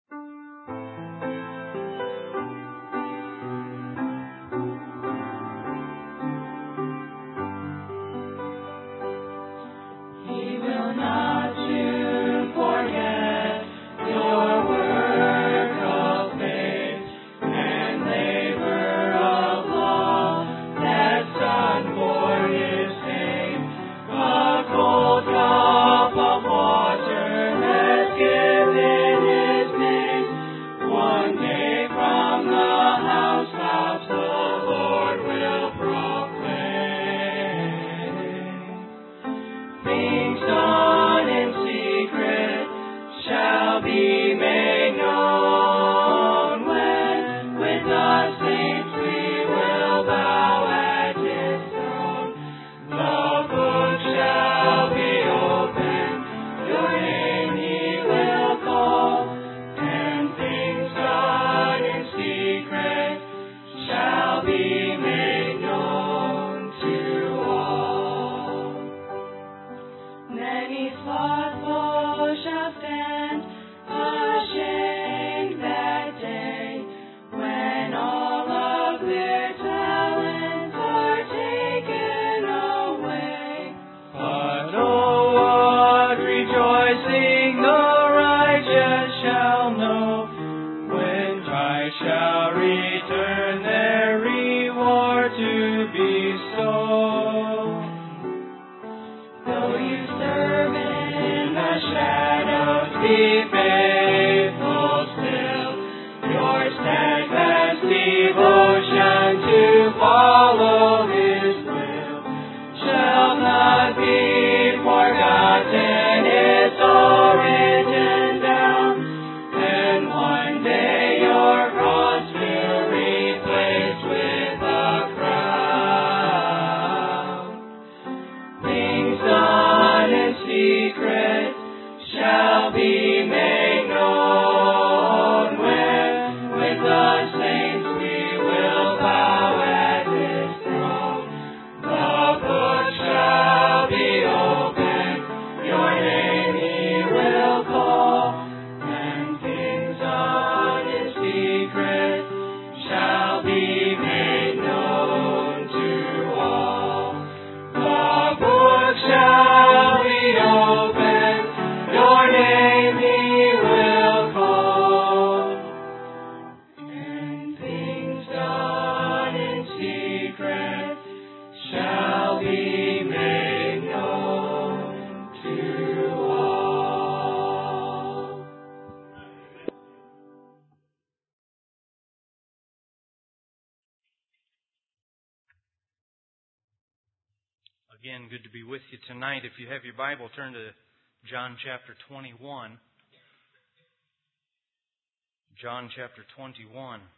Again, good to be with you tonight. If you have your Bible, turn to John chapter 21. John chapter 21.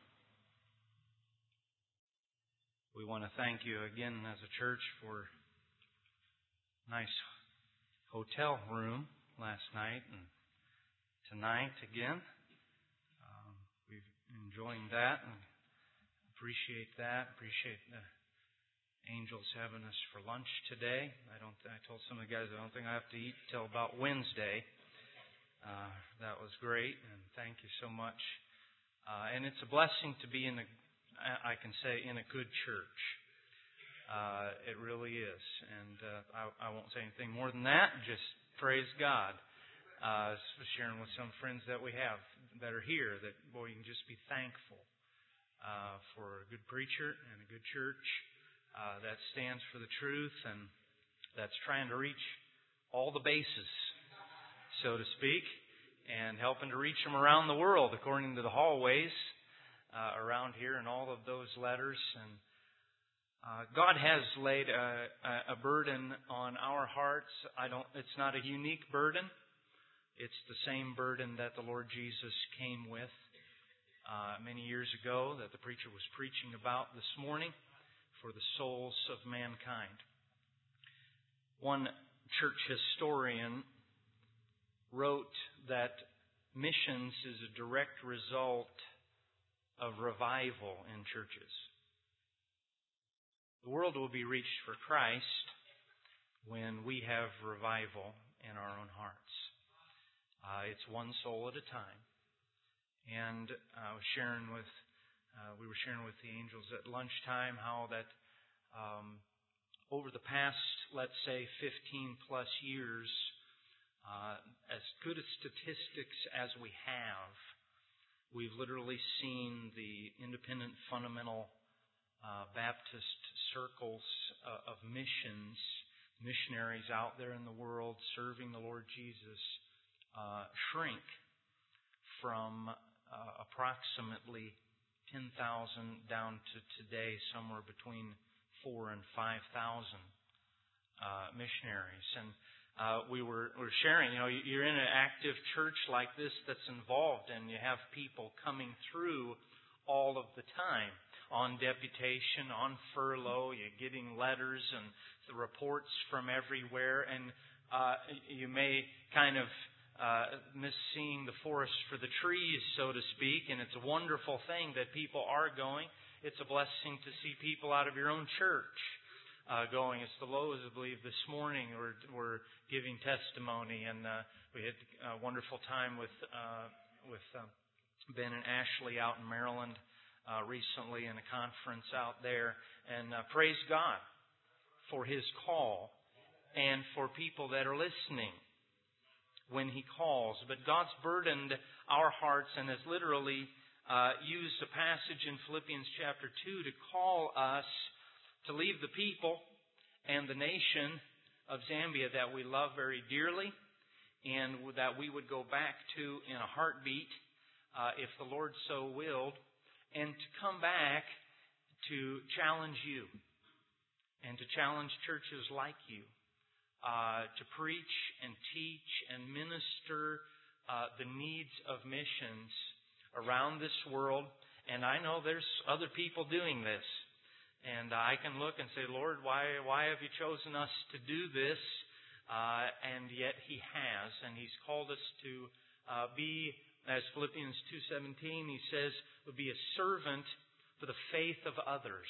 We want to thank you again as a church for a nice hotel room last night and tonight again. We've enjoying that and appreciate that. Appreciate the Angels having us for lunch today. I told some of the guys I don't think I have to eat till about Wednesday. That was great, and thank you so much. And it's a blessing to be in a good church. It really is. And I won't say anything more than that. Just praise God. Sharing with some friends that we have that are here, that boy, you can just be thankful for a good preacher and a good church. That stands for the truth, and that's trying to reach all the bases, so to speak, and helping to reach them around the world according to the hallways around here and all of those letters. And God has laid a burden on our hearts. It's not a unique burden. It's the same burden that the Lord Jesus came with many years ago, that the preacher was preaching about this morning, for the souls of mankind. One church historian wrote that missions is a direct result of revival in churches. The world will be reached for Christ when we have revival in our own hearts. It's one soul at a time. And we were sharing with the angels at lunchtime how that over the past, let's say, 15 plus years, as good a statistics as we have, we've literally seen the independent fundamental Baptist circles of missionaries out there in the world serving the Lord Jesus shrink from approximately 10,000 down to today somewhere between 4,000 and 5,000 missionaries. And we were sharing, you're in an active church like this that's involved, and you have people coming through all of the time on deputation, on furlough. You're getting letters and the reports from everywhere, and you may kind of miss seeing the forest for the trees, so to speak, and it's a wonderful thing that people are going. It's a blessing to see people out of your own church going. It's the Lowe's, I believe, this morning we're giving testimony, and we had a wonderful time with Ben and Ashley out in Maryland recently in a conference out there, and praise God for His call and for people that are listening when He calls. But God's burdened our hearts and has literally used a passage in Philippians chapter 2 to call us to leave the people and the nation of Zambia that we love very dearly, and that we would go back to in a heartbeat if the Lord so willed, and to come back to challenge you and to challenge churches like you to preach and teach and minister the needs of missions around this world. And I know there's other people doing this. And I can look and say, Lord, why have you chosen us to do this? And yet He has. And He's called us to be, as Philippians 2:17, He says, would be a servant for the faith of others.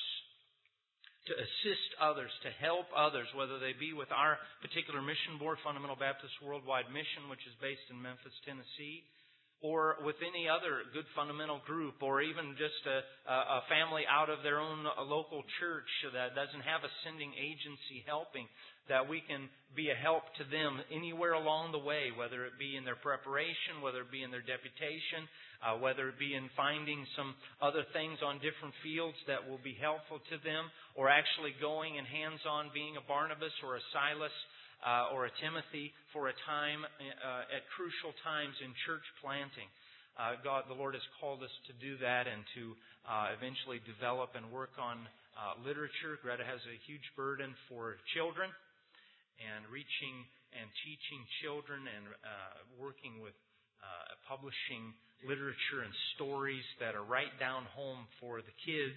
To assist others, to help others, whether they be with our particular mission board, Fundamental Baptist Worldwide Mission, which is based in Memphis, Tennessee, or with any other good fundamental group, or even just a family out of their own local church that doesn't have a sending agency helping, that we can be a help to them anywhere along the way, whether it be in their preparation, whether it be in their deputation, whether it be in finding some other things on different fields that will be helpful to them, or actually going and hands-on being a Barnabas or a Silas or a Timothy for a time at crucial times in church planting. The Lord has called us to do that and to eventually develop and work on literature. Greta has a huge burden for children and reaching and teaching children and working with publishing literature and stories that are right down home for the kids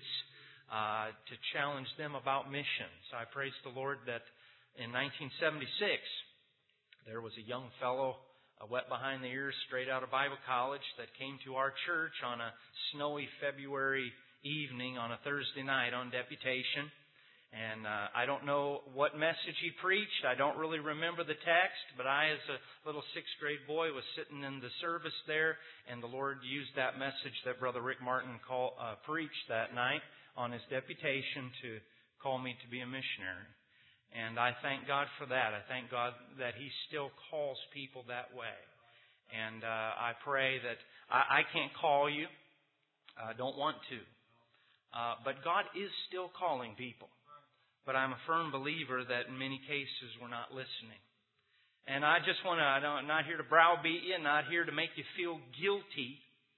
to challenge them about missions. I praise the Lord that in 1976, there was a young fellow, wet behind the ears, straight out of Bible college, that came to our church on a snowy February evening on a Thursday night on deputation. And I don't know what message he preached. I don't really remember the text, but I, as a little sixth grade boy, was sitting in the service there, and the Lord used that message that Brother Rick Martin preached that night on his deputation to call me to be a missionary. And I thank God for that. I thank God that He still calls people that way. And I pray that I can't call you. I don't want to. But God is still calling people. But I'm a firm believer that in many cases we're not listening. And I just want to, I'm not here to browbeat you, not here to make you feel guilty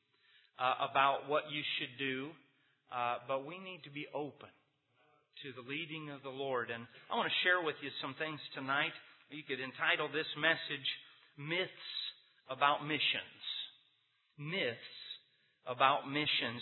about what you should do. But we need to be open to the leading of the Lord. And I want to share with you some things tonight. You could entitle this message, Myths About Missions. Myths about missions.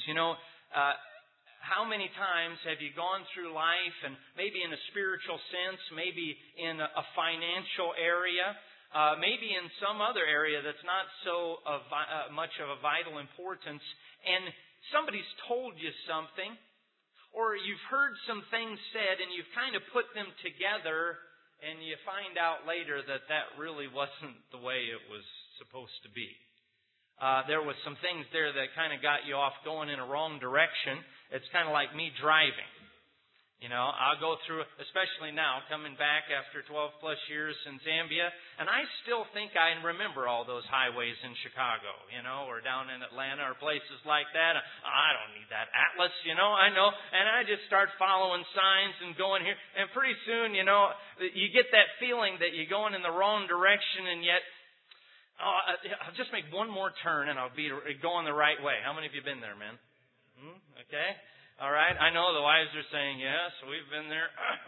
How many times have you gone through life, and maybe in a spiritual sense, maybe in a financial area, maybe in some other area that's not so much of a vital importance, and somebody's told you something, or you've heard some things said and you've kind of put them together and you find out later that that really wasn't the way it was supposed to be. there was some things there that kind of got you off going in a wrong direction. It's kind of like me driving. I'll go through, especially now, coming back after 12 plus years in Zambia, and I still think I remember all those highways in Chicago, or down in Atlanta or places like that. I don't need that atlas, I know. And I just start following signs and going here, and pretty soon, you get that feeling that you're going in the wrong direction, and yet, I'll just make one more turn and I'll be going the right way. How many of you been there, man? Okay. All right. I know the wives are saying, yes, we've been there.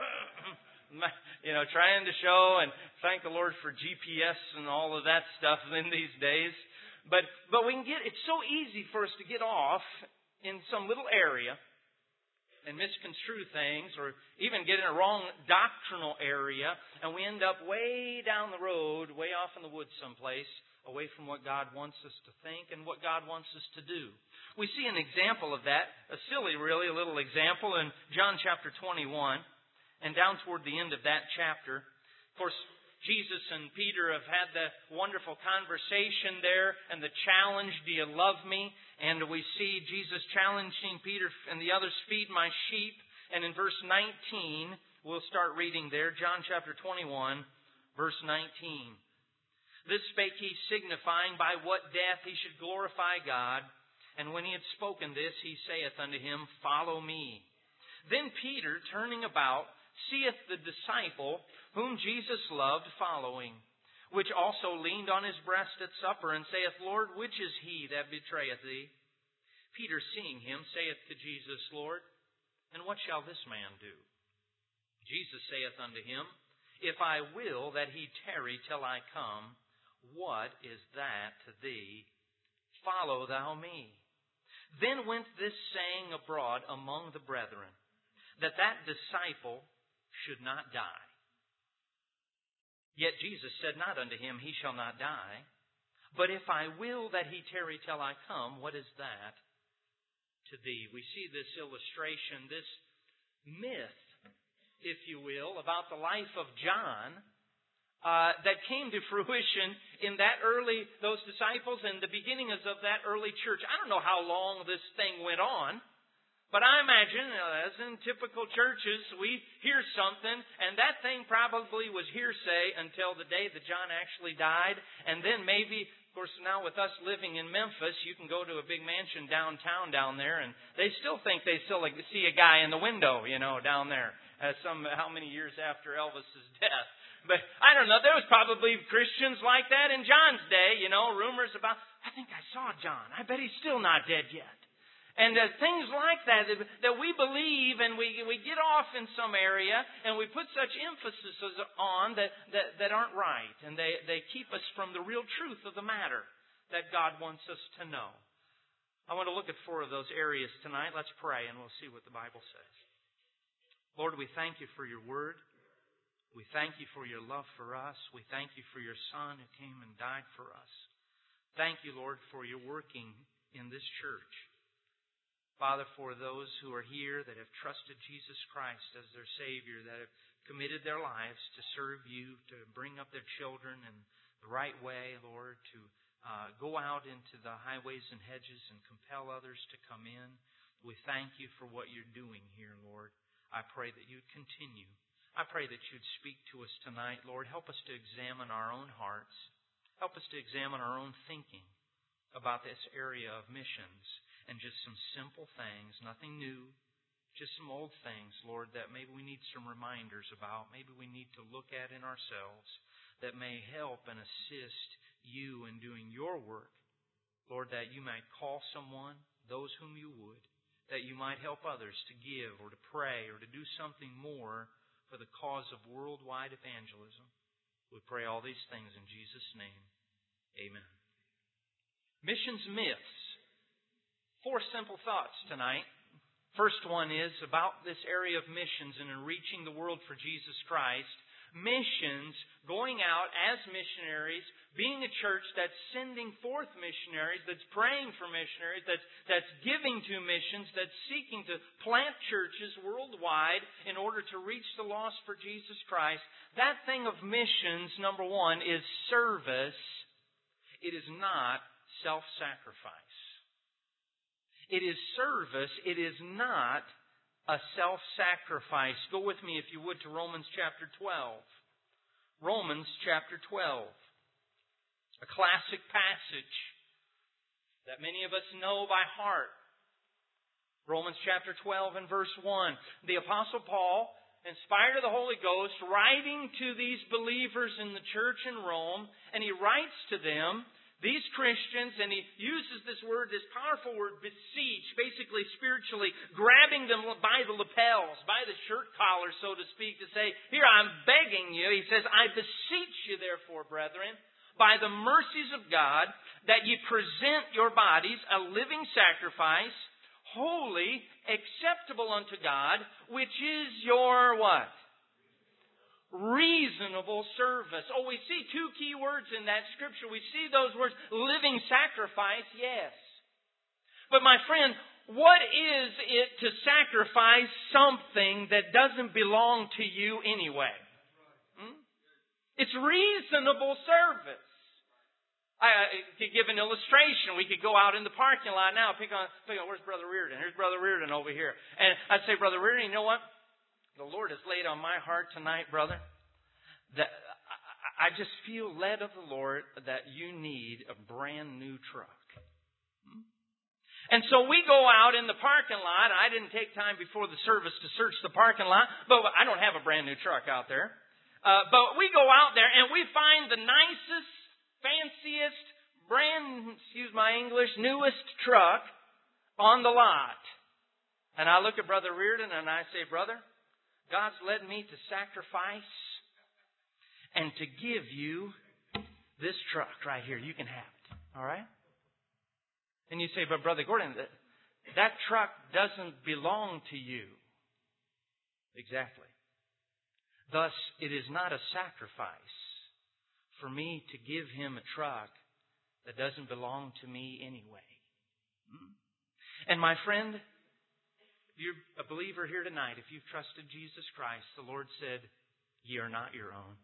Trying to show and thank the Lord for GPS and all of that stuff in these days. But we can it's so easy for us to get off in some little area and misconstrue things, or even get in a wrong doctrinal area, and we end up way down the road, way off in the woods someplace, away from what God wants us to think and what God wants us to do. We see an example of that, a silly, really, a little example in John chapter 21, and down toward the end of that chapter. Of course, Jesus and Peter have had the wonderful conversation there and the challenge, do you love me? And we see Jesus challenging Peter and the others, feed my sheep. And in verse 19, we'll start reading there, John chapter 21, verse 19. This spake he, signifying by what death he should glorify God. And when he had spoken this, he saith unto him, Follow me. Then Peter, turning about, seeth the disciple whom Jesus loved following, which also leaned on his breast at supper, and saith, Lord, which is he that betrayeth thee? Peter, seeing him, saith to Jesus, Lord, and what shall this man do? Jesus saith unto him, If I will that he tarry till I come, what is that to thee? Follow thou me. Then went this saying abroad among the brethren, that disciple should not die. Yet Jesus said not unto him, He shall not die. But if I will that he tarry till I come, what is that to thee? We see this illustration, this myth, if you will, about the life of John, that came to fruition in those disciples and the beginnings of that early church. I don't know how long this thing went on, but I imagine, as in typical churches, we hear something, and that thing probably was hearsay until the day that John actually died. And then maybe, of course, now with us living in Memphis, you can go to a big mansion downtown down there, and they still think they still see a guy in the window, down there, how many years after Elvis's death. But I don't know, there was probably Christians like that in John's day, rumors about, I think I saw John. I bet he's still not dead yet. And things like that we believe, and we get off in some area, and we put such emphasis on that aren't right. And they keep us from the real truth of the matter that God wants us to know. I want to look at 4 of those areas tonight. Let's pray, and we'll see what the Bible says. Lord, we thank you for your word. We thank you for your love for us. We thank you for your Son who came and died for us. Thank you, Lord, for your working in this church. Father, for those who are here that have trusted Jesus Christ as their Savior, that have committed their lives to serve you, to bring up their children in the right way, Lord, to go out into the highways and hedges and compel others to come in. We thank you for what you're doing here, Lord. I pray that you'd continue. I pray that you'd speak to us tonight, Lord. Help us to examine our own hearts. Help us to examine our own thinking about this area of missions and just some simple things, nothing new, just some old things, Lord, that maybe we need some reminders about, maybe we need to look at in ourselves that may help and assist you in doing your work. Lord, that you might call someone, those whom you would, that you might help others to give or to pray or to do something more for the cause of worldwide evangelism. We pray all these things in Jesus' name. Amen. Missions myths. 4 simple thoughts tonight. First one is about this area of missions and in reaching the world for Jesus Christ. Missions, going out as missionaries, being a church that's sending forth missionaries, that's praying for missionaries, that's giving to missions, that's seeking to plant churches worldwide in order to reach the lost for Jesus Christ. That thing of missions, number 1, is service. It is not self-sacrifice. It is service. It is not a self-sacrifice. Go with me, if you would, to Romans chapter 12. Romans chapter 12. A classic passage that many of us know by heart. Romans chapter 12 and verse 1. The Apostle Paul, inspired of the Holy Ghost, writing to these believers in the church in Rome, and he writes to them, these Christians, and he uses this word, this powerful word, beseech, basically spiritually grabbing them by the lapels, by the shirt collar, so to speak, to say, here, I'm begging you. He says, I beseech you, therefore, brethren, by the mercies of God, that ye present your bodies a living sacrifice, holy, acceptable unto God, which is your what? Reasonable service. Oh, we see two key words in that scripture. We see those words, living sacrifice, yes. But my friend, what is it to sacrifice something that doesn't belong to you anyway? It's reasonable service. I could give an illustration. We could go out in the parking lot now, pick on, where's Brother Reardon? Here's Brother Reardon over here. And I'd say, Brother Reardon, you know what? The Lord has laid on my heart tonight, brother, that I just feel led of the Lord that you need a brand new truck. And so we go out in the parking lot. I didn't take time before the service to search the parking lot, but I don't have a brand new truck out there. But we go out there and we find the nicest, fanciest, newest truck on the lot. And I look at Brother Reardon and I say, brother, God's led me to sacrifice and to give you this truck right here. You can have it. All right? And you say, but Brother Gordon, that truck doesn't belong to you. Exactly. Thus, it is not a sacrifice for me to give him a truck that doesn't belong to me anyway. And my friend, you're a believer here tonight. If you've trusted Jesus Christ, the Lord said, ye are not your own.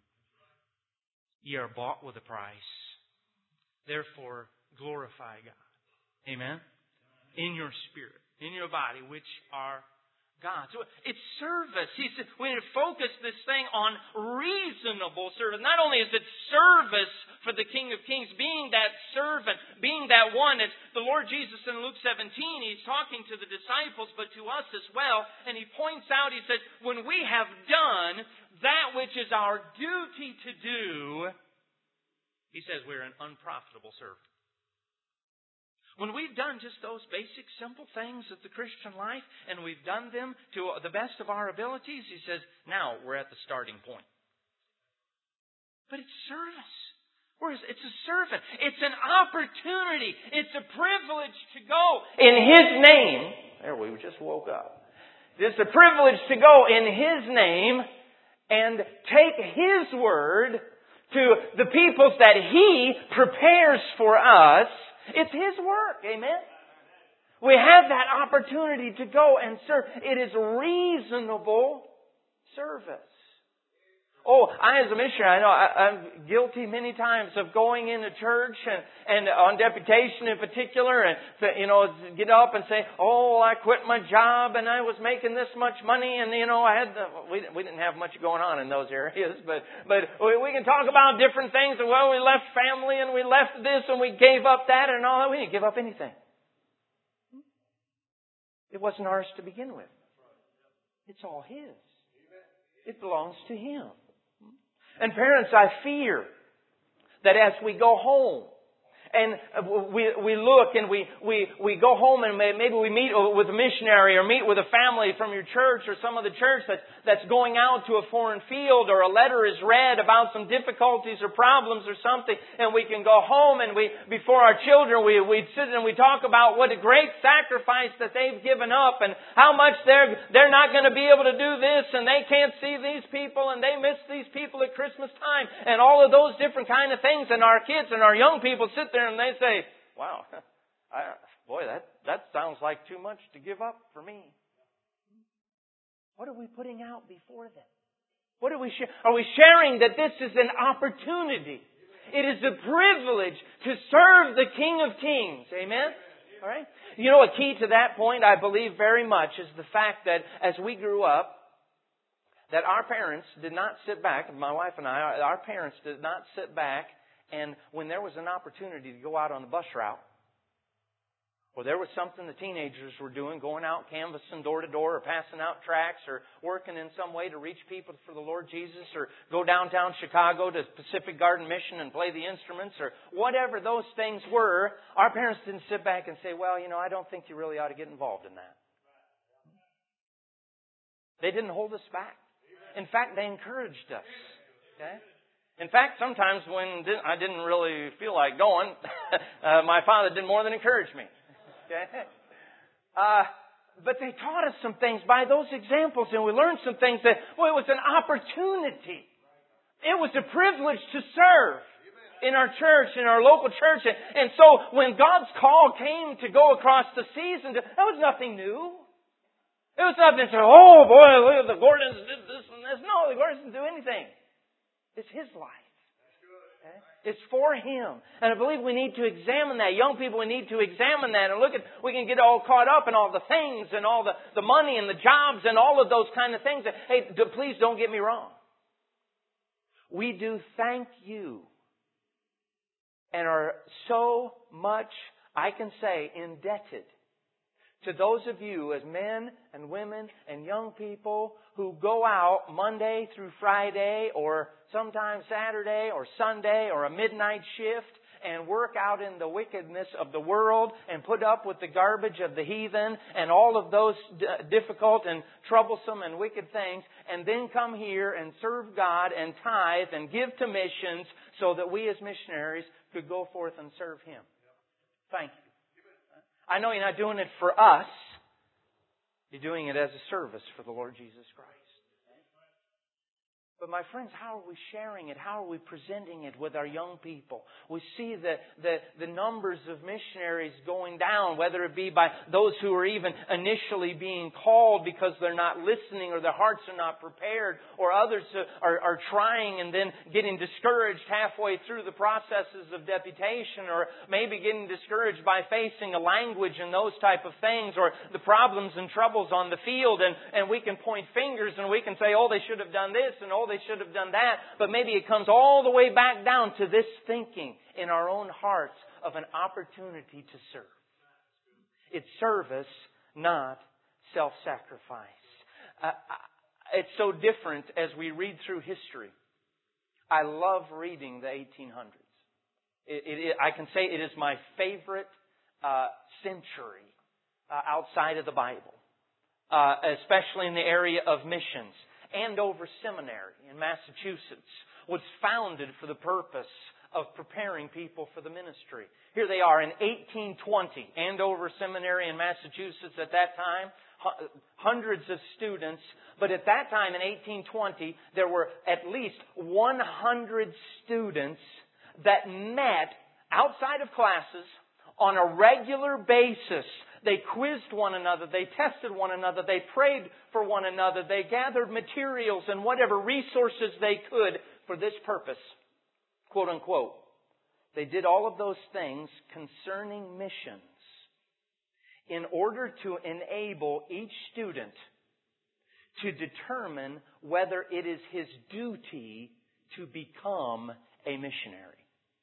Ye are bought with a price. Therefore, glorify God. Amen? In your spirit, in your body, which are God. So it's service. He said we need to focus this thing on reasonable service. Not only is it service for the King of Kings, being that servant, being that one. As the Lord Jesus in Luke 17, He's talking to the disciples, but to us as well. And He points out, He says, when we have done that which is our duty to do, He says we're an unprofitable servant. When we've done just those basic, simple things of the Christian life, and we've done them to the best of our abilities, He says, now we're at the starting point. But it's service. It's a servant. It's an opportunity. It's a privilege to go in His name. There, we just woke up. It's a privilege to go in His name and take His word to the peoples that He prepares for us. It's His work. Amen? We have that opportunity to go and serve. It is reasonable service. Oh, I as a missionary, I know I'm guilty many times of going into church and on deputation in particular and, get up and say, oh, I quit my job and I was making this much money and, I had we didn't have much going on in those areas, but we can talk about different things. Well, we left family and we left this and we gave up that and all that. We didn't give up anything. It wasn't ours to begin with. It's all His. It belongs to Him. And parents, I fear that as we go home and we look and we go home and maybe we meet with a missionary or meet with a family from your church or some of the church that's going out to a foreign field, or a letter is read about some difficulties or problems or something, and we can go home and before our children we sit and we talk about what a great sacrifice that they've given up and how much they're not going to be able to do this and they can't see these people and they miss these people at Christmas time and all of those different kind of things, and our kids and our young people sit there and they say, wow, that sounds like too much to give up for me. What are we putting out before them? What are we sharing? Are we sharing that this is an opportunity? It is a privilege to serve the King of Kings. Amen? All right? You know, a key to that point, I believe very much, is the fact that as we grew up, that our parents did not sit back, my wife and I, our parents did not sit back, and when there was an opportunity to go out on the bus route, or there was something the teenagers were doing, going out canvassing door to door, or passing out tracts, or working in some way to reach people for the Lord Jesus, or go downtown Chicago to Pacific Garden Mission and play the instruments, or whatever those things were, our parents didn't sit back and say, well, you know, I don't think you really ought to get involved in that. They didn't hold us back. In fact, they encouraged us. Okay? In fact, sometimes when I didn't really feel like going, my father did more than encourage me. Okay? But they taught us some things by those examples, and we learned some things that, well, it was an opportunity. It was a privilege to serve in our church, in our local church. And so when God's call came to go across the seas, that was nothing new. It was nothing to say, oh boy, look at the Gordons did this and this. No, the Gordons didn't do anything. It's His life. Okay? It's for Him. And I believe we need to examine that. Young people, we need to examine that and look at, we can get all caught up in all the things and all the money and the jobs and all of those kind of things. Hey, please don't get me wrong. We do thank you and are so much, I can say, indebted to those of you as men and women and young people who go out Monday through Friday or sometimes Saturday or Sunday or a midnight shift and work out in the wickedness of the world and put up with the garbage of the heathen and all of those difficult and troublesome and wicked things, and then come here and serve God and tithe and give to missions so that we as missionaries could go forth and serve Him. Thank you. I know you're not doing it for us. You're doing it as a service for the Lord Jesus Christ. But my friends, how are we sharing it? How are we presenting it with our young people? We see the numbers of missionaries going down, whether it be by those who are even initially being called because they're not listening or their hearts are not prepared, or others are trying and then getting discouraged halfway through the processes of deputation, or maybe getting discouraged by facing a language and those type of things, or the problems and troubles on the field, and we can point fingers and we can say, oh, they should have done this, and oh, they should have done that, but maybe it comes all the way back down to this thinking in our own hearts of an opportunity to serve. It's service, not self-sacrifice. It's so different as we read through history. I love reading the 1800s. I can say it is my favorite century outside of the Bible, especially in the area of missions. Andover Seminary in Massachusetts was founded for the purpose of preparing people for the ministry. Here they are in 1820. Andover Seminary in Massachusetts at that time, hundreds of students. But at that time in 1820, there were at least 100 students that met outside of classes on a regular basis. They quizzed one another. They tested one another. They prayed for one another. They gathered materials and whatever resources they could for this purpose, quote unquote. They did all of those things concerning missions in order to enable each student to determine whether it is his duty to become a missionary.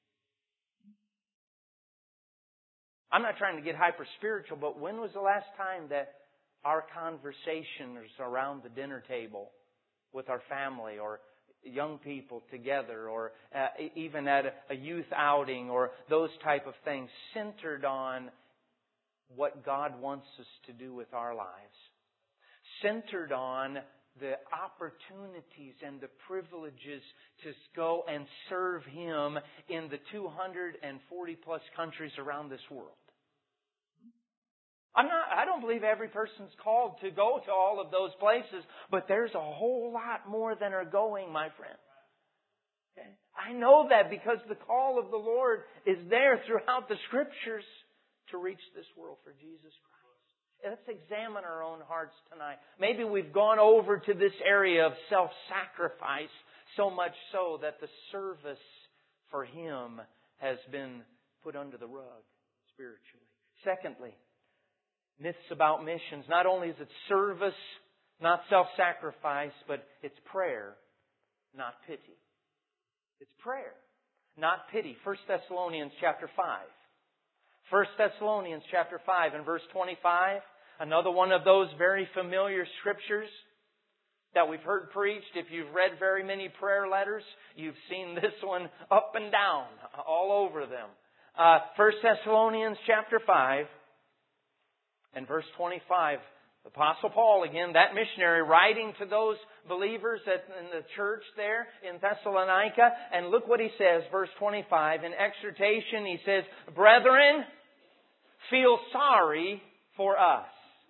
I'm not trying to get hyper-spiritual, but when was the last time that our conversations around the dinner table with our family or young people together or even at a youth outing or those type of things centered on what God wants us to do with our lives? Centered on the opportunities and the privileges to go and serve Him in the 240 plus countries around this world. I don't believe every person's called to go to all of those places, but there's a whole lot more than are going, my friend. Okay? I know that because the call of the Lord is there throughout the Scriptures to reach this world for Jesus Christ. Let's examine our own hearts tonight. Maybe we've gone over to this area of self-sacrifice so much so that the service for him has been put under the rug spiritually. Secondly, myths about missions. Not only is it service, not self-sacrifice, but it's prayer, not pity. It's prayer, not pity. 1 Thessalonians chapter 5. 1 Thessalonians chapter 5 and verse 25. Another one of those very familiar scriptures that we've heard preached. If you've read very many prayer letters, you've seen this one up and down, all over them. 1 Thessalonians chapter 5 and verse 25. Apostle Paul, again, that missionary, writing to those believers in the church there in Thessalonica. And look what he says, verse 25. In exhortation, he says, "Brethren, feel sorry for us."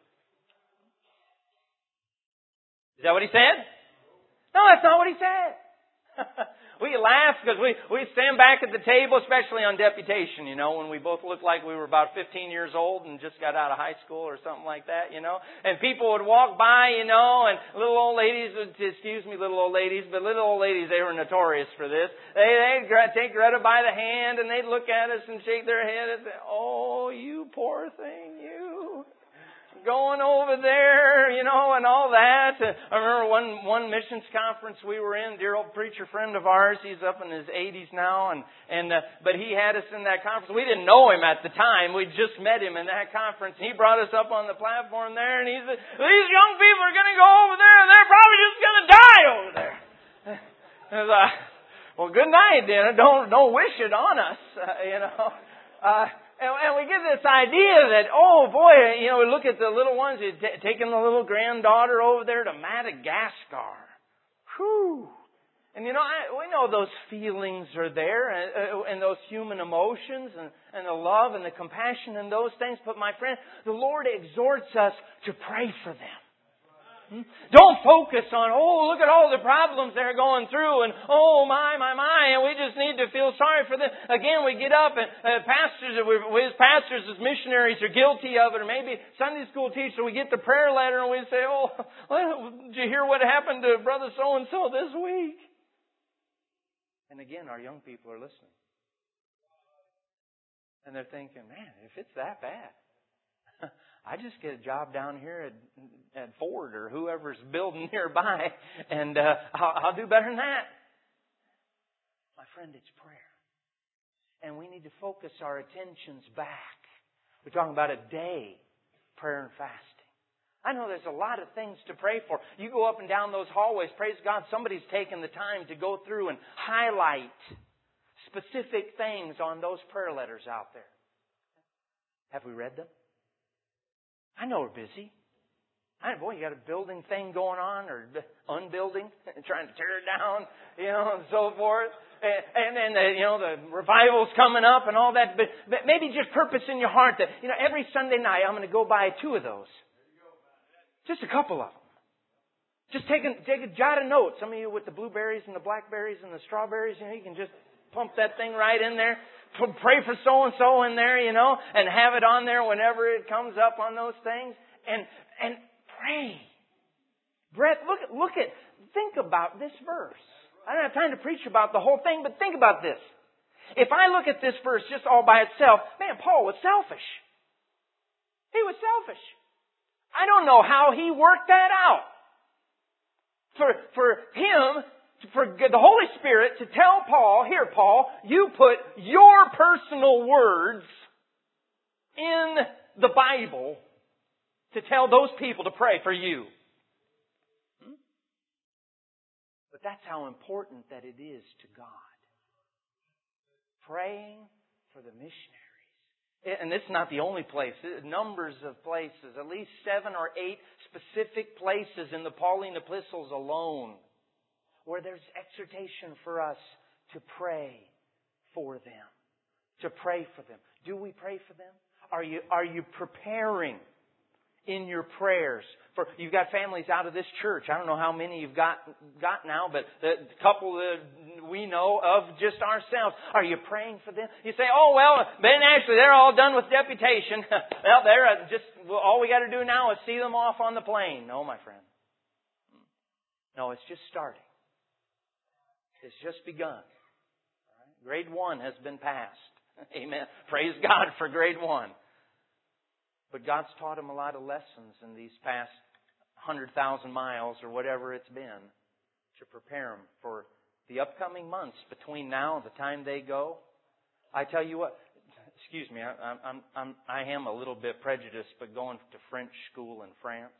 Is that what he said? No, that's not what he said. We laugh because we stand back at the table, especially on deputation, when we both looked like we were about 15 years old and just got out of high school or something like that, And people would walk by, and little old ladies would, excuse me, little old ladies, but little old ladies, they were notorious for this. They'd take Greta by the hand and they'd look at us and shake their head and say, "Oh, you poor thing, you. Going over there, and all that." I remember one missions conference we were in. Dear old preacher friend of ours, he's up in his 80s now, but he had us in that conference. We didn't know him at the time. We just met him in that conference. He brought us up on the platform there, and he said, "These young people are going to go over there, and they're probably just going to die over there." I was like, "Well, good night, then. Don't wish it on us, And we get this idea that, oh boy, we look at the little ones, taking the little granddaughter over there to Madagascar. Whew. And we know those feelings are there, and those human emotions, and the love and the compassion and those things. But my friend, the Lord exhorts us to pray for them. Don't focus on, look at all the problems they're going through, and my, and we just need to feel sorry for them. Again, we get up, and pastors as missionaries are guilty of it, or maybe Sunday school teacher, we get the prayer letter and we say, did you hear what happened to brother so-and-so this week? And again, our young people are listening. And they're thinking, man, if it's that bad, I just get a job down here at Ford or whoever's building nearby, and I'll do better than that. My friend, it's prayer. And we need to focus our attentions back. We're talking about a day, prayer and fasting. I know there's a lot of things to pray for. You go up and down those hallways, praise God, somebody's taken the time to go through and highlight specific things on those prayer letters out there. Have we read them? I know we're busy. You got a building thing going on, or unbuilding, trying to tear it down, and so forth. And the revival's coming up and all that. But maybe just purpose in your heart that, every Sunday night I'm going to go buy 2 of those. Just a couple of them. Just take a jot of notes. Some of you with the blueberries and the blackberries and the strawberries, you can just pump that thing right in there. Pray for so-and-so in there, and have it on there whenever it comes up on those things. And pray. Brett, think about this verse. I don't have time to preach about the whole thing, but think about this. If I look at this verse just all by itself, man, Paul was selfish. He was selfish. I don't know how he worked that out. For him, for the Holy Spirit to tell Paul, "Here, Paul, you put your personal words in the Bible to tell those people to pray for you." But that's how important that it is to God. Praying for the missionaries. And this is not the only place. Numbers of places, at least 7 or 8 specific places in the Pauline epistles alone, where there's exhortation for us to pray for them. To pray for them. Do we pray for them? Are you preparing in your prayers? You've got families out of this church. I don't know how many you've got now, but a couple that we know of just ourselves. Are you praying for them? You say, Ben Ashley, they're all done with deputation. All we got to do now is see them off on the plane. No, my friend. No, it's just starting. It's just begun. Grade 1 has been passed. Amen. Praise God for grade 1. But God's taught them a lot of lessons in these past 100,000 miles or whatever it's been to prepare them for the upcoming months between now and the time they go. I tell you what, excuse me, I am a little bit prejudiced, but going to French school in France,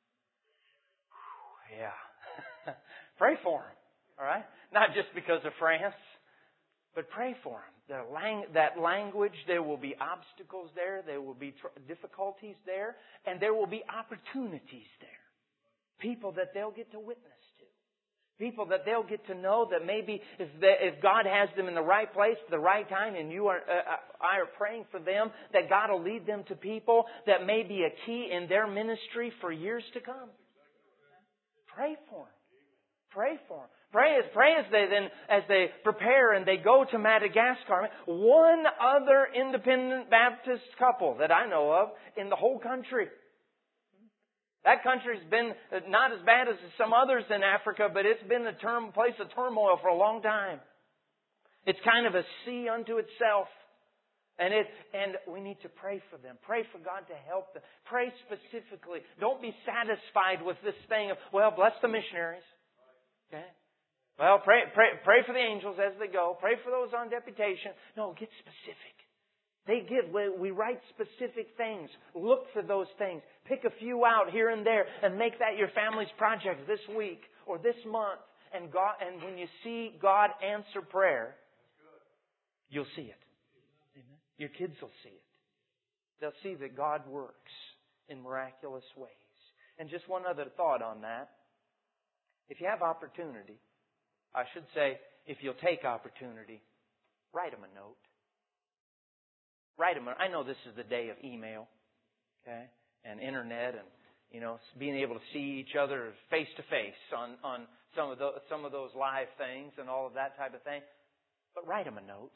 yeah. Pray for them, all right? Not just because of France, but pray for them. That language, there will be obstacles there, there will be difficulties there, and there will be opportunities there. People that they'll get to witness to. People that they'll get to know that maybe if God has them in the right place at the right time and I are praying for them, that God will lead them to people that may be a key in their ministry for years to come. Pray for them. Pray for them. Pray as they prepare and they go to Madagascar. One other independent Baptist couple that I know of in the whole country. That country's been not as bad as some others in Africa, but it's been a place of turmoil for a long time. It's kind of a sea unto itself. And we need to pray for them. Pray for God to help them. Pray specifically. Don't be satisfied with this thing of, well, bless the missionaries. Okay? Well, pray for the angels as they go. Pray for those on deputation. No, get specific. We write specific things. Look for those things. Pick a few out here and there and make that your family's project this week or this month. And when you see God answer prayer, you'll see it. Amen. Your kids will see it. They'll see that God works in miraculous ways. And just one other thought on that. If you have opportunity, I should say, if you'll take opportunity, write them a note. Write them. I know this is the day of email, okay, and internet, and being able to see each other face to face on some of those live things and all of that type of thing. But write them a note.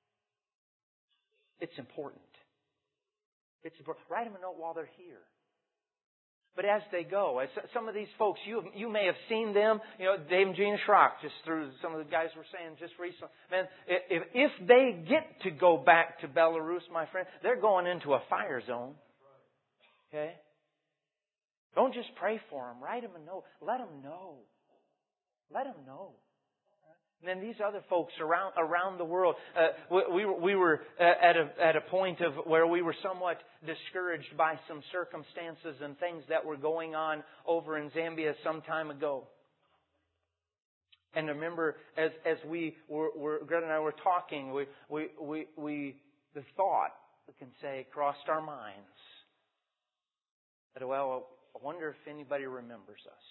It's important. It's important. Write them a note while they're here. But as they go, as some of these folks, you may have seen them, Dave and Gina Schrock, just through some of the guys were saying just recently. Man, if they get to go back to Belarus, my friend, they're going into a fire zone. Okay? Don't just pray for them. Write them a note. Let them know. Let them know. And then these other folks around the world, we were at a point of where we were somewhat discouraged by some circumstances and things that were going on over in Zambia some time ago. And remember, as we were, Greta and I were talking, the thought, we can say, crossed our minds that, well, I wonder if anybody remembers us.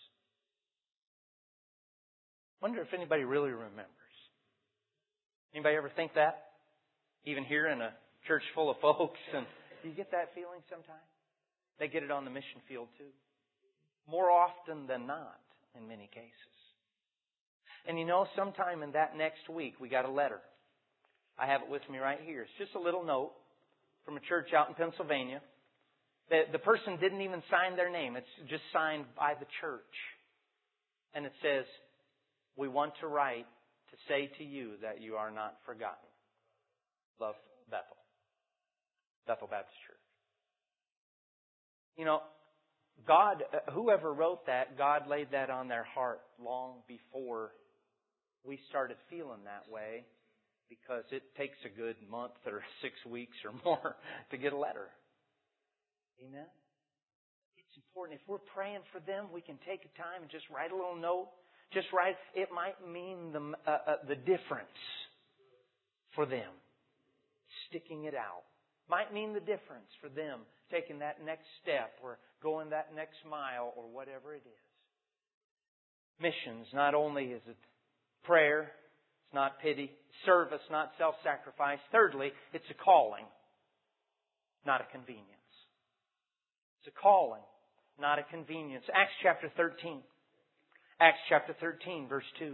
Wonder if anybody really remembers. Anybody ever think that? Even here in a church full of folks, and do you get that feeling sometimes? They get it on the mission field too. More often than not, in many cases. And sometime in that next week, we got a letter. I have it with me right here. It's just a little note from a church out in Pennsylvania. The person didn't even sign their name. It's just signed by the church. And it says, we want to write to say to you that you are not forgotten. Love, Bethel. Bethel Baptist Church. God, whoever wrote that, God laid that on their heart long before we started feeling that way, because it takes a good month or 6 weeks or more to get a letter. Amen? It's important. If we're praying for them, we can take a time and just write a little note. Just write. It might mean the difference for them. Sticking it out. Might mean the difference for them taking that next step or going that next mile or whatever it is. Missions, not only is it prayer, it's not pity, service, not self-sacrifice. Thirdly, it's a calling, not a convenience. It's a calling, not a convenience. Acts chapter 13. Acts chapter 13, verse 2.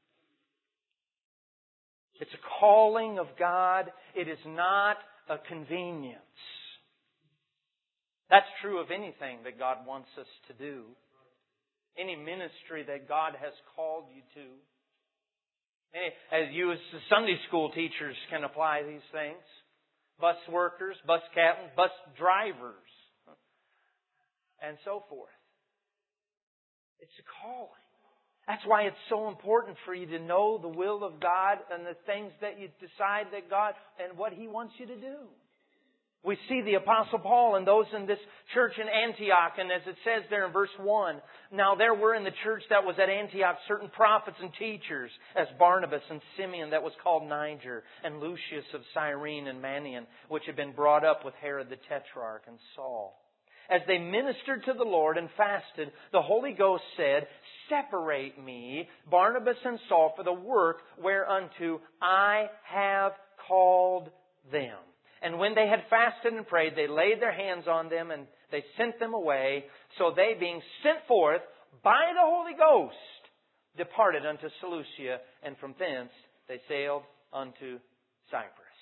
It's a calling of God. It is not a convenience. That's true of anything that God wants us to do. Any ministry that God has called you to. As you as Sunday school teachers can apply these things. Bus workers, bus captains, bus drivers, and so forth. It's a calling. That's why it's so important for you to know the will of God and the things that you decide that God and what He wants you to do. We see the Apostle Paul and those in this church in Antioch, and as it says there in verse 1, now there were in the church that was at Antioch certain prophets and teachers, as Barnabas and Simeon that was called Niger, and Lucius of Cyrene and Manaen, which had been brought up with Herod the Tetrarch and Saul. As they ministered to the Lord and fasted, the Holy Ghost said, separate me, Barnabas and Saul, for the work whereunto I have called them. And when they had fasted and prayed, they laid their hands on them and they sent them away. So they, being sent forth by the Holy Ghost, departed unto Seleucia, and from thence they sailed unto Cyprus.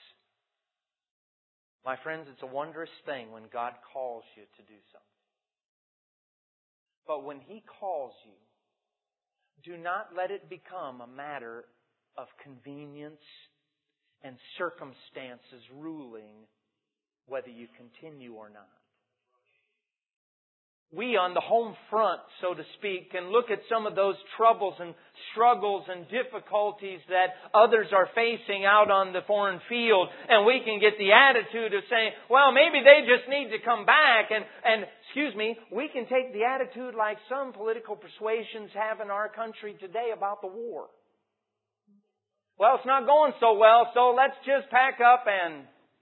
My friends, it's a wondrous thing when God calls you to do something. But when He calls you, do not let it become a matter of convenience and circumstances ruling whether you continue or not. We on the home front, so to speak, can look at some of those troubles and struggles and difficulties that others are facing out on the foreign field, and we can get the attitude of saying, well, maybe they just need to come back, and we can take the attitude like some political persuasions have in our country today about the war. Well, it's not going so well, so let's just pack up and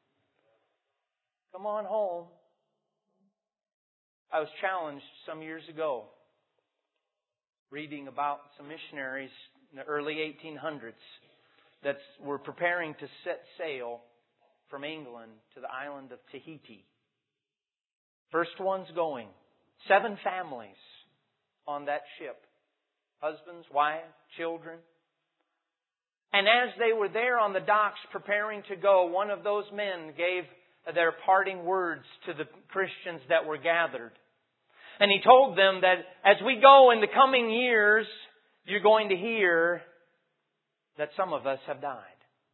come on home. I was challenged some years ago reading about some missionaries in the early 1800s that were preparing to set sail from England to the island of Tahiti. First ones going. 7 families on that ship. Husbands, wives, children. And as they were there on the docks preparing to go, one of those men gave their parting words to the Christians that were gathered. And he told them that as we go in the coming years, you're going to hear that some of us have died.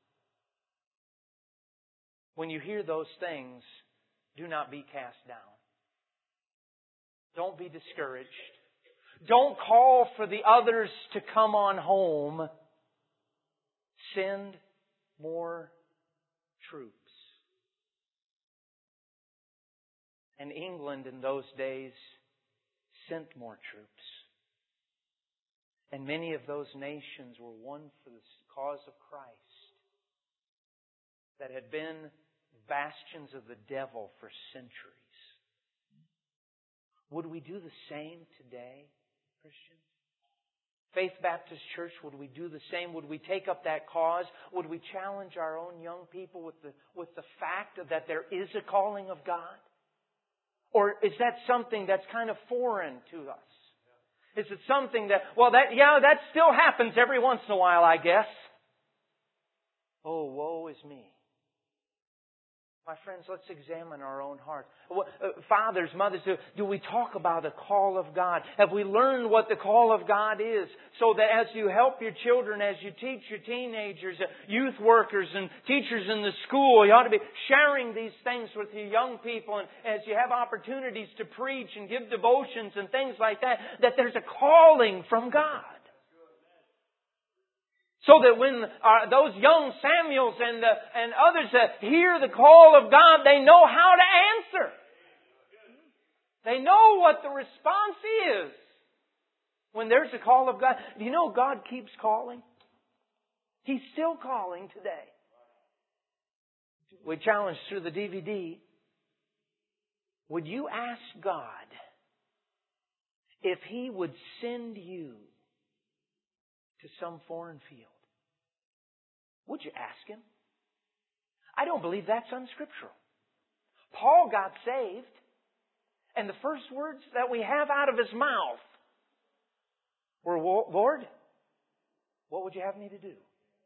When you hear those things, do not be cast down. Don't be discouraged. Don't call for the others to come on home. Send more troops. And England in those days sent more troops. And many of those nations were won for the cause of Christ that had been bastions of the devil for centuries. Would we do the same today, Christians? Faith Baptist Church, would we do the same? Would we take up that cause? Would we challenge our own young people with the fact that there is a calling of God? Or is that something that's kind of foreign to us? Is it something that still happens every once in a while, I guess. Oh, woe is me. My friends, let's examine our own hearts. Fathers, mothers, do we talk about the call of God? Have we learned what the call of God is? So that as you help your children, as you teach your teenagers, youth workers and teachers in the school, you ought to be sharing these things with your young people. And as you have opportunities to preach and give devotions and things like that, that there's a calling from God. So that when those young Samuels and others hear the call of God, they know how to answer. They know what the response is when there's a call of God. Do you know God keeps calling? He's still calling today. We challenged through the DVD. Would you ask God if He would send you to some foreign field? Would you ask Him? I don't believe that's unscriptural. Paul got saved, and the first words that we have out of his mouth were, Lord, what would you have me to do?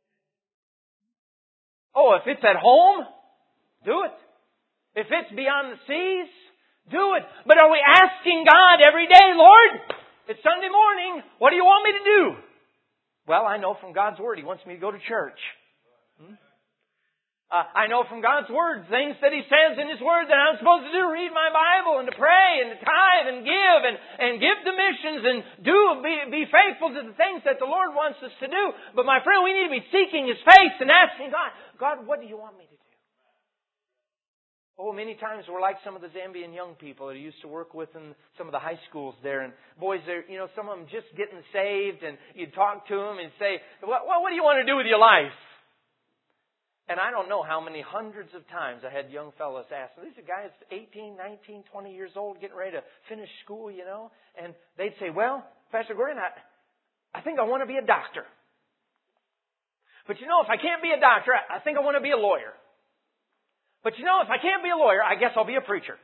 Oh, if it's at home, do it. If it's beyond the seas, do it. But are we asking God every day, Lord, it's Sunday morning, what do you want me to do? Well, I know from God's Word He wants me to go to church. I know from God's Word things that He says in His Word that I'm supposed to do. Read my Bible and to pray and to tithe and give to missions and be faithful to the things that the Lord wants us to do. But my friend, we need to be seeking His face and asking God, what do you want me to do? Oh, many times we're like some of the Zambian young people that I used to work with in some of the high schools there. And boys, some of them just getting saved, and you'd talk to them and say, what do you want to do with your life? And I don't know how many hundreds of times I had young fellows ask me. These are guys 18, 19, 20 years old getting ready to finish school, And they'd say, well, Pastor Gordon, I think I want to be a doctor. But if I can't be a doctor, I think I want to be a lawyer. But if I can't be a lawyer, I guess I'll be a preacher.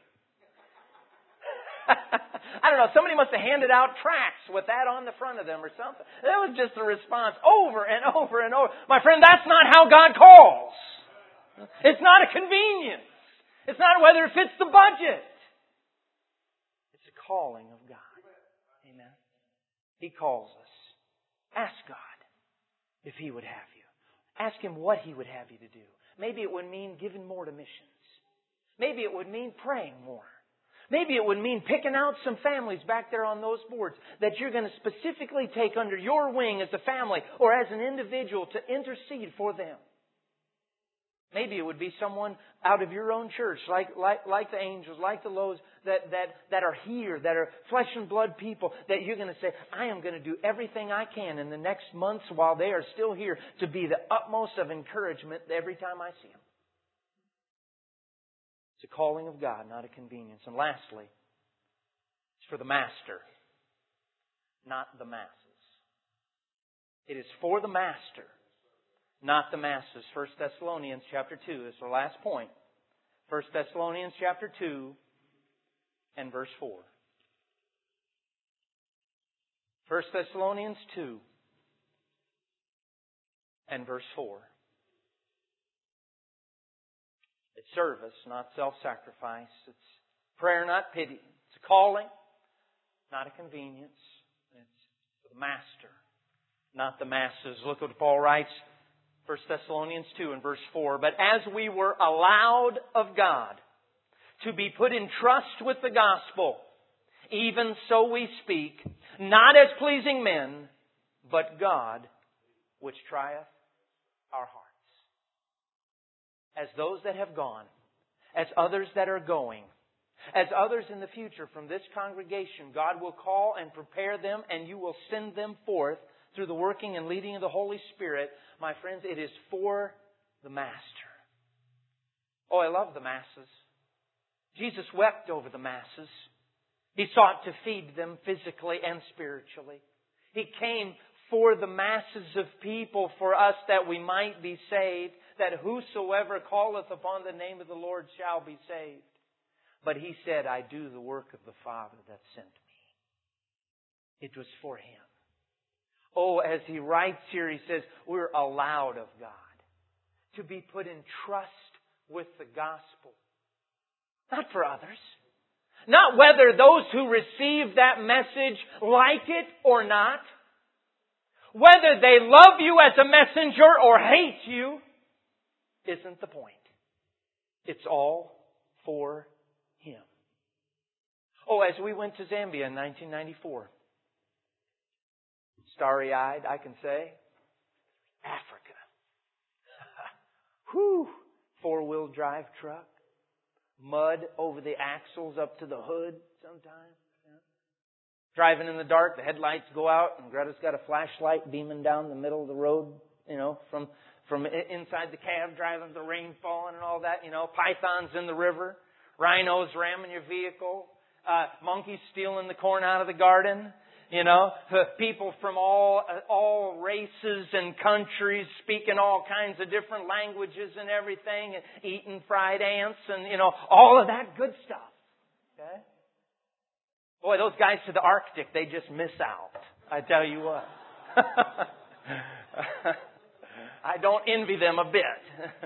I don't know, somebody must have handed out tracts with that on the front of them or something. That was just a response over and over and over. My friend, that's not how God calls. It's not a convenience. It's not whether it fits the budget. It's a calling of God. Amen. He calls us. Ask God if He would have you. Ask Him what He would have you to do. Maybe it would mean giving more to missions. Maybe it would mean praying more. Maybe it would mean picking out some families back there on those boards that you're going to specifically take under your wing as a family or as an individual to intercede for them. Maybe it would be someone out of your own church, like the Angels, like the Lows, that are here, that are flesh and blood people, that you're going to say, I am going to do everything I can in the next months while they are still here to be the utmost of encouragement every time I see them. It's a calling of God, not a convenience. And lastly, it's for the master, not the masses. It is for the master, not the masses. 1 Thessalonians chapter 2. This is our last point. 1 Thessalonians chapter 2 and verse 4. 1 Thessalonians 2 and verse 4. It's service, not self-sacrifice. It's prayer, not pity. It's a calling, not a convenience. It's for the master, not the masses. Look what Paul writes, 1 Thessalonians 2 and verse 4. But as we were allowed of God to be put in trust with the gospel, even so we speak, not as pleasing men, but God, which trieth our hearts. As those that have gone, as others that are going, as others in the future from this congregation, God will call and prepare them, and you will send them forth through the working and leading of the Holy Spirit. My friends, it is for the Master. Oh, I love the masses. Jesus wept over the masses. He sought to feed them physically and spiritually. He came for the masses of people, for us, that we might be saved, that whosoever calleth upon the name of the Lord shall be saved. But He said, I do the work of the Father that sent me. It was for Him. Oh, as he writes here, he says, we're allowed of God to be put in trust with the gospel. Not for others. Not whether those who receive that message like it or not. Whether they love you as a messenger or hate you isn't the point. It's all for Him. Oh, as we went to Zambia in 1994, starry-eyed, I can say, Africa. Whew! 4-wheel drive truck. Mud over the axles up to the hood sometimes. Driving in the dark, the headlights go out, and Greta's got a flashlight beaming down the middle of the road, from inside the cab, driving the rain falling and all that, pythons in the river, rhinos ramming your vehicle, monkeys stealing the corn out of the garden, people from all races and countries speaking all kinds of different languages and everything, and eating fried ants and, all of that good stuff. Okay? Boy, those guys to the Arctic, they just miss out. I tell you what. I don't envy them a bit.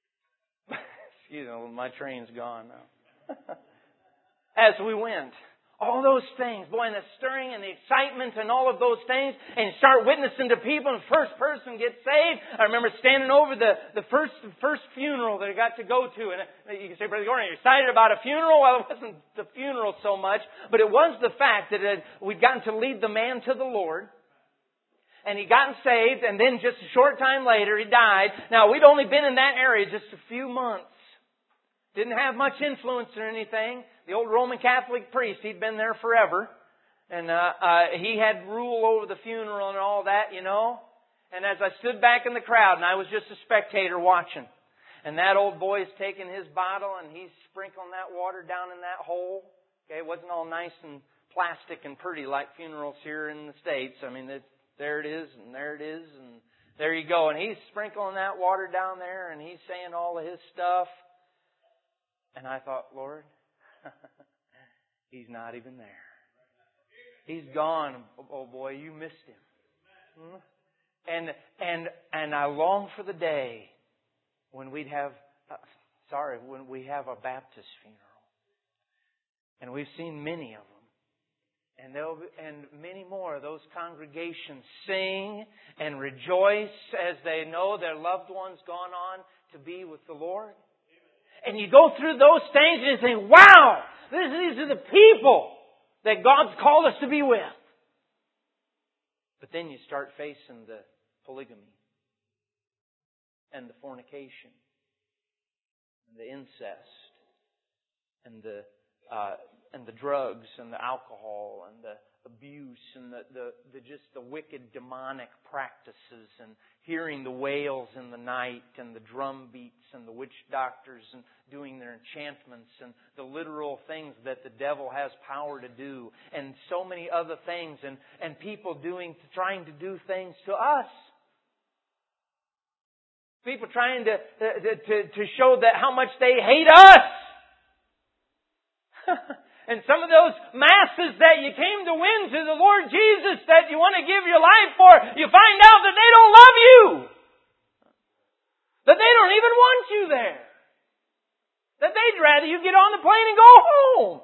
Excuse me, my train's gone now. As we went, All those things, boy, and the stirring and the excitement and all of those things, and start witnessing to people, and the first person gets saved. I remember standing over the first funeral that I got to go to, and you can say, Brother Gordon, are you excited about a funeral? Well, it wasn't the funeral so much, but it was the fact that we'd gotten to lead the man to the Lord, and he'd gotten saved, and then just a short time later, he died. Now, we'd only been in that area just a few months. Didn't have much influence or anything. The old Roman Catholic priest, he'd been there forever. And he had rule over the funeral and all that, you know. And as I stood back in the crowd, and I was just a spectator watching. And that old boy's taking his bottle and he's sprinkling that water down in that hole. Okay, it wasn't all nice and plastic and pretty like funerals here in the States. I mean, there it is, and there it is, and there you go. And he's sprinkling that water down there, and he's saying all of his stuff. And I thought, Lord, He's not even there. He's gone. Oh boy, you missed Him. And I long for the day when we'd have, when we have a Baptist funeral. And we've seen many of them. And many more of those congregations sing and rejoice as they know their loved ones gone on to be with the Lord. And you go through those things and you think, wow, these are the people that God's called us to be with. But then you start facing the polygamy and the fornication and the incest and the drugs and the alcohol and the abuse and the wicked demonic practices and hearing the wails in the night and the drum beats and the witch doctors and doing their enchantments and the literal things that the devil has power to do and so many other things and people trying to do things to us. People trying to show that how much they hate us. And some of those masses that you came to win to the Lord Jesus that you want to give your life for, you find out that they don't love you. That they don't even want you there. That they'd rather you get on the plane and go home.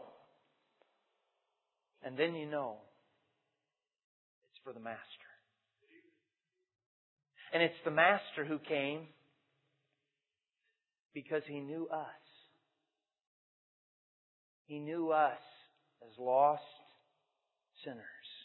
And then you know it's for the Master. And it's the Master who came because He knew us. He knew us as lost sinners.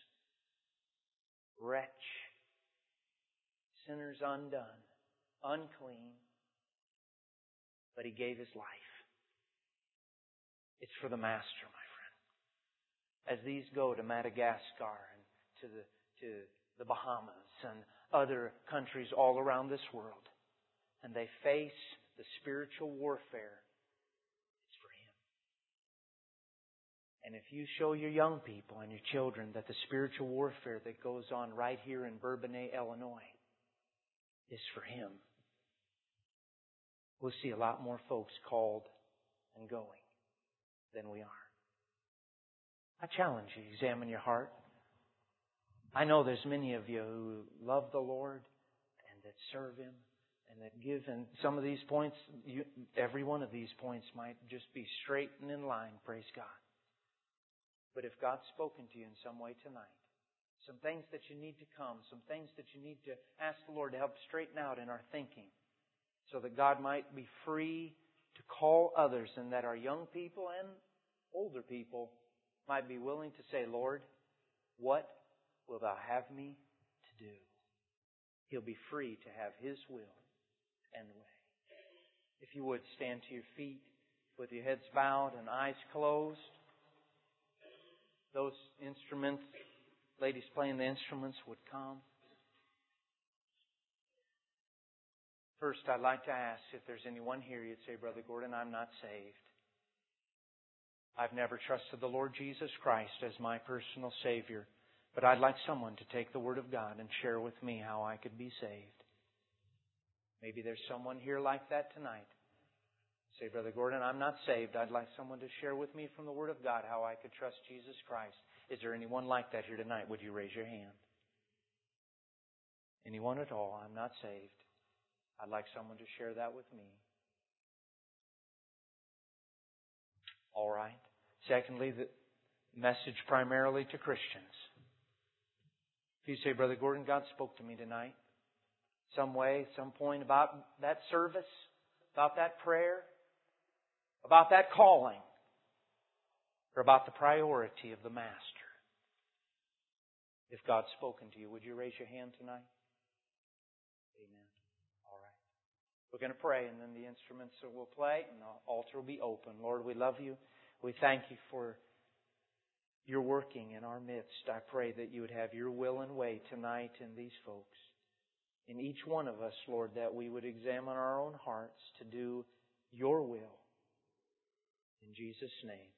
Wretch. Sinners undone. Unclean. But He gave His life. It's for the Master, my friend. As these go to Madagascar and to the Bahamas and other countries all around this world, and they face the spiritual warfare, it's for Him. And if you show your young people and your children that the spiritual warfare that goes on right here in Bourbonnais, Illinois, is for Him, we'll see a lot more folks called and going than we are. I challenge you, examine your heart. I know there's many of you who love the Lord and that serve Him and that give. And some of these points, every one of these points might just be straight and in line, praise God. But if God's spoken to you in some way tonight, some things that you need to come, some things that you need to ask the Lord to help straighten out in our thinking so that God might be free to call others and that our young people and older people might be willing to say, Lord, what will Thou have me to do? He'll be free to have His will and way. If you would stand to your feet with your heads bowed and eyes closed. Those instruments, ladies playing the instruments, would come. First, I'd like to ask if there's anyone here you'd say, Brother Gordon, I'm not saved. I've never trusted the Lord Jesus Christ as my personal Savior, but I'd like someone to take the Word of God and share with me how I could be saved. Maybe there's someone here like that tonight. Say, Brother Gordon, I'm not saved. I'd like someone to share with me from the Word of God how I could trust Jesus Christ. Is there anyone like that here tonight? Would you raise your hand? Anyone at all? I'm not saved. I'd like someone to share that with me. All right. Secondly, Message primarily to Christians. If you say, Brother Gordon, God spoke to me tonight, some way, some point about that service, about that prayer, about that calling, or about the priority of the Master. If God's spoken to you, would you raise your hand tonight? Amen. All right. We're going to pray, and then the instruments will play, and the altar will be open. Lord, we love You. We thank You for Your working in our midst. I pray that You would have Your will and way tonight in these folks. In each one of us, Lord, that we would examine our own hearts to do Your will. In Jesus' name,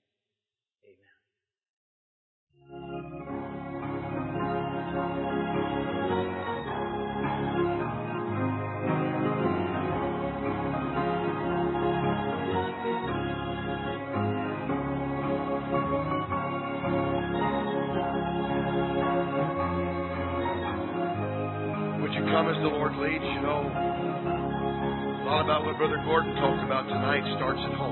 amen. Come as the Lord leads. You know, a lot about what Brother Gordon talked about tonight starts at home.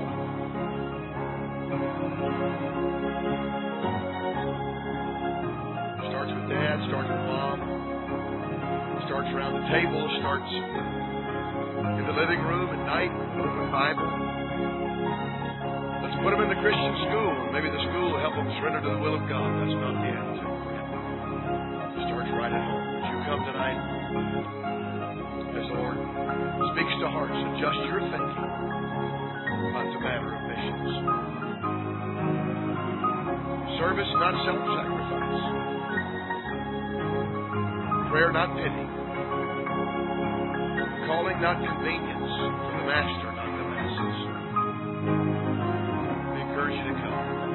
It starts with Dad, starts with Mom, starts around the table, starts in the living room at night, open Bible. Let's put them in the Christian school, and maybe the school will help them surrender to the will of God. That's not the attitude. It starts right at home. As you come tonight, as the Lord speaks to hearts, adjust your thinking about the matter of missions. Service, not self-sacrifice. Prayer, not pity. Calling, not convenience. For the Master, not the masses. We encourage you to come.